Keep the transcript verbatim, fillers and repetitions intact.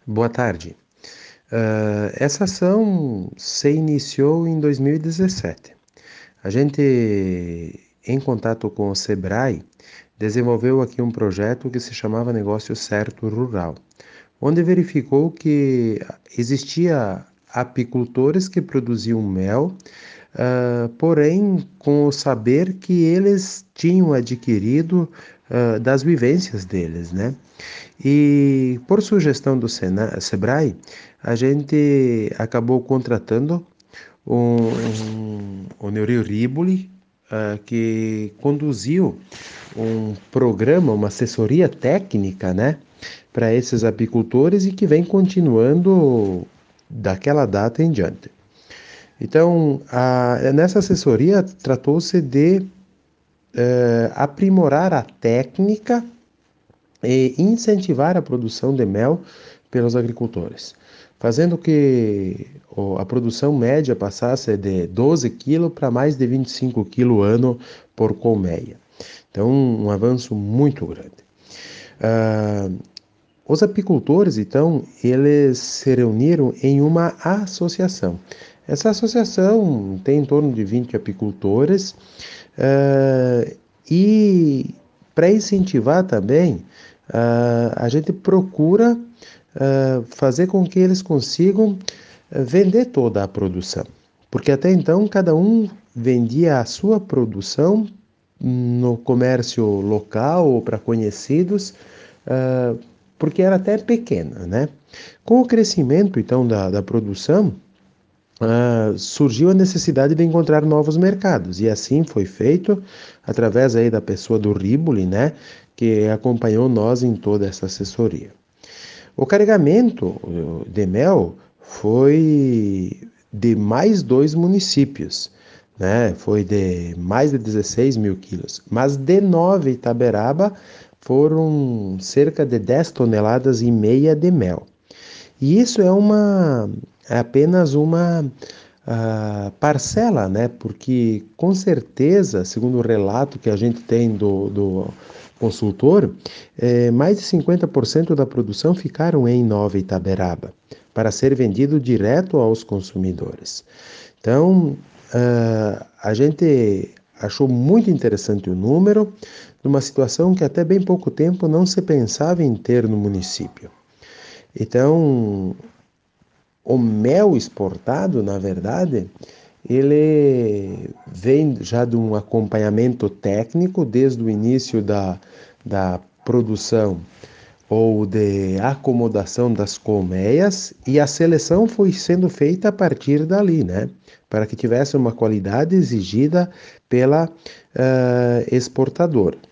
Boa tarde. Ah, essa ação se iniciou em dois mil e dezessete. A gente, em contato com o Sebrae, desenvolveu aqui um projeto que se chamava Negócio Certo Rural, onde verificou que existia apicultores que produziam mel, ah, porém com o saber que eles tinham adquirido ah, das vivências deles, né? E por sugestão do Sena- Sebrae, a gente acabou contratando um, um, o Neuri Riboli, ah, que conduziu um programa, uma assessoria técnica, né, para esses apicultores e que vem continuando daquela data em diante. Então, a, nessa assessoria tratou-se de eh, aprimorar a técnica e incentivar a produção de mel pelos agricultores, fazendo que a produção média passasse de doze quilos para mais de vinte e cinco quilos ano por colmeia. Então, um avanço muito grande. Ah, os apicultores, então, eles se reuniram em uma associação. Essa associação tem em torno de vinte apicultores, uh, e para incentivar também, uh, a gente procura uh, fazer com que eles consigam uh, vender toda a produção. Porque até então cada um vendia a sua produção no comércio local ou para conhecidos, uh, porque era até pequena, né? Com o crescimento, então, da, da produção, uh, surgiu a necessidade de encontrar novos mercados, e assim foi feito através aí da pessoa do Riboli, né? Que acompanhou nós em toda essa assessoria. O carregamento de mel foi de mais dois municípios, né? Foi de mais de dezesseis mil quilos, mas de Nova Itaberaba foram cerca de dez toneladas e meia de mel. E isso é uma é apenas uma uh, parcela, né? Porque com certeza, segundo o relato que a gente tem do, do consultor, eh, mais de cinquenta por cento da produção ficaram em Nova Itaberaba, para ser vendido direto aos consumidores. Então, uh, a gente achou muito interessante o número, numa situação que até bem pouco tempo não se pensava em ter no município. Então, o mel exportado, na verdade, ele vem já de um acompanhamento técnico desde o início da, da produção ou de acomodação das colmeias, e a seleção foi sendo feita a partir dali, né? Para que tivesse uma qualidade exigida pela uh, exportadora.